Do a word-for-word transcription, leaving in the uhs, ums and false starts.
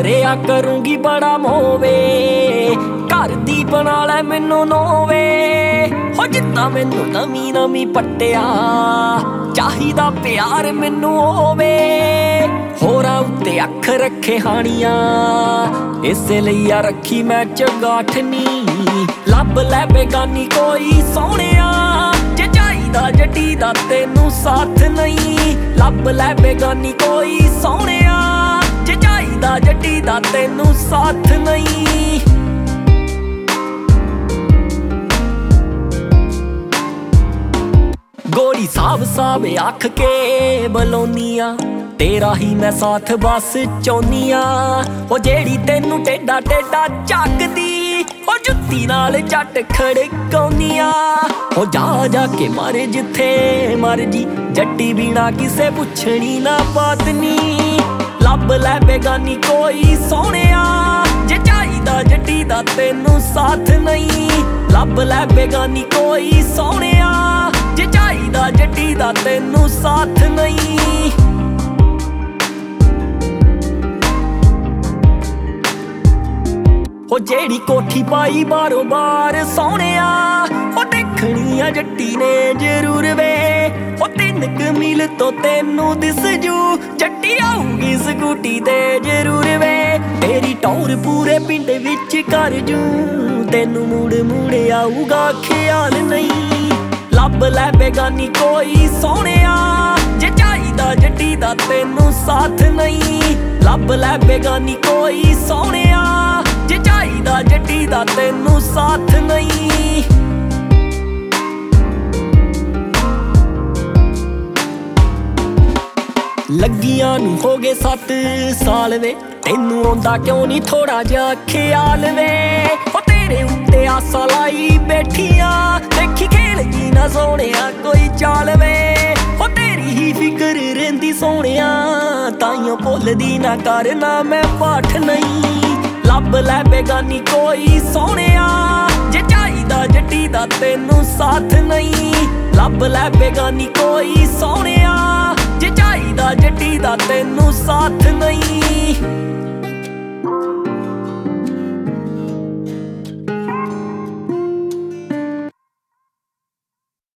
ਮਰਿਆ ਕਰੂੰਗੀ ਬੜਾ ਮੋਵੇ घर दी बना लै मैनू नोवे हो जिद्दां मैनू नवीं नवीं पट्टिया चाहिदा प्यार मैनू होवे होरां उत्ते अख रखे हानियां इसे लईया रखी मैं चगाठनी लभ लै बेगानी कोई सोहणिया जे चाहिदा जड्डी दा तैनू साथ नहीं लभ लै बेगानी कोई सोहणिया जे चाहिदा जड्डी दा तैनू साथ नहीं गोरी साब साब आख के बलोनिया तेरा ही मैं साथ बस चाहुनिया ओ जेड़ी तेनू टेढ़ा टेढ़ा झकदी ओ जुत्ती नाल झट खड़काउनिया ओ जा जा के मारे जिथे मर्जी जट्टी बिना किसे पुछनी ना बात नी लभ लै बेगानी कोई सोहणिया जे चाहिदा जट्टी दा तैनू साथ नहीं लभ लै बेगानी कोई सोहणिया जे चाहिदा जट्टी दा तैनू साथ नहीं ओ जेड़ी कोठी पाई बारो बार सोहणिया ओ देखनी आ जट्टी ने जरूर वे ओ तीन क मील तो तैनू दिस जू जट्टी आऊगी स्कूटी ते जरूर वे तेरी टौर पूरे पिंड विच कर जू तैनू मुड़ मुड़ आऊगा ख्याल नहीं लभ लै बेगानी कोई सोहणिया जे चाहिदा जट्टी दा तैनू साथ नहीं लभ लै बेगानी कोई सोहणिया जे चाहिदा जट्टी दा तैनू साथ नहीं लगियां नू हो गए सत्त साल वे तैनू आउंदा क्यों नहीं थोड़ा जिहा ख्याल वे ओ तेरे उत्ते आसा लाई बैठियां देखी खेल जी ना सोहणिया कोई चाल वे ओ तेरी ही फिकर रहिंदी सोहणिया ताइयों भुलदी ना करना मैं पाठ नहीं लभ लै बेगानी कोई सोहणिया जे चाहिदा जट्टी दा तैनू साथ नहीं लभ लै बेगानी कोई सोहणिया जे चाहिदा जट्टी दा तैनू साथ नहीं।